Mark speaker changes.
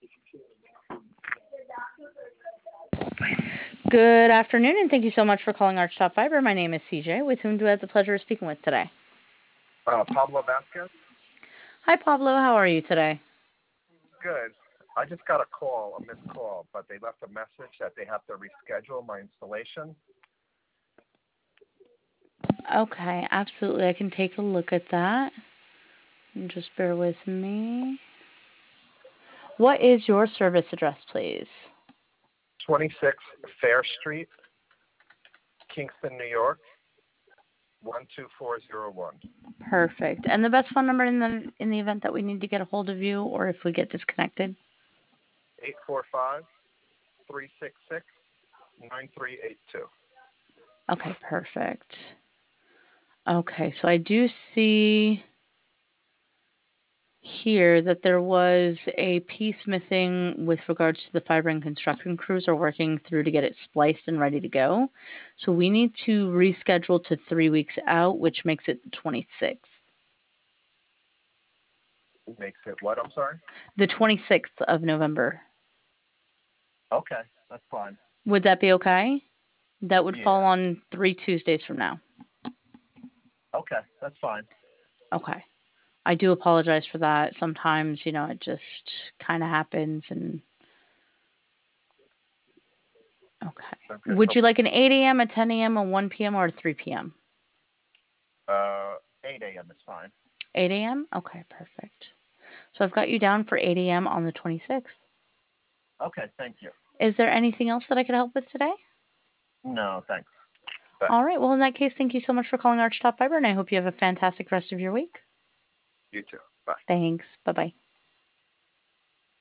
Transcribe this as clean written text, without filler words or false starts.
Speaker 1: Good afternoon, and thank you so much for calling Arch Top Fiber. My name is CJ, with whom do I have the pleasure of speaking with today?
Speaker 2: Pablo Vasquez.
Speaker 1: Hi, Pablo. How are you today?
Speaker 2: Good. I just got a missed call, but they left a message that they have to reschedule my installation.
Speaker 1: Okay, absolutely. I can take a look at that. Just bear with me. What is your service address, please?
Speaker 2: 26 Fair Street, Kingston, New York, 12401.
Speaker 1: Perfect. And the best phone number in the event that we need to get a hold of you, or if we get disconnected?
Speaker 2: 845-366-9382.
Speaker 1: Okay, perfect. Okay, so I do see here that there was a piece missing with regards to the fiber and construction crews are working through to get it spliced and ready to go. So we need to reschedule to 3 weeks out, which makes it the 26th.
Speaker 2: Makes it what? I'm sorry?
Speaker 1: The 26th of November.
Speaker 2: Okay, that's fine.
Speaker 1: Would that be okay? That would fall
Speaker 2: Yeah.
Speaker 1: on 3 Tuesdays from now.
Speaker 2: Okay, that's fine.
Speaker 1: Okay. I do apologize for that. Sometimes, it just kind of happens. And okay.
Speaker 2: Okay.
Speaker 1: Would you like an 8 a.m., a 10 a.m., a 1 p.m., or a 3 p.m.?
Speaker 2: 8 a.m. is fine.
Speaker 1: 8 a.m.? Okay, perfect. So I've got you down for 8 a.m. on the 26th.
Speaker 2: Okay, thank you.
Speaker 1: Is there anything else that I could help with today?
Speaker 2: No, thanks. Bye.
Speaker 1: All right. Well, in that case, thank you so much for calling Arch Top Fiber, and I hope you have a fantastic rest of your week.
Speaker 2: You too. Bye.
Speaker 1: Thanks. Bye bye.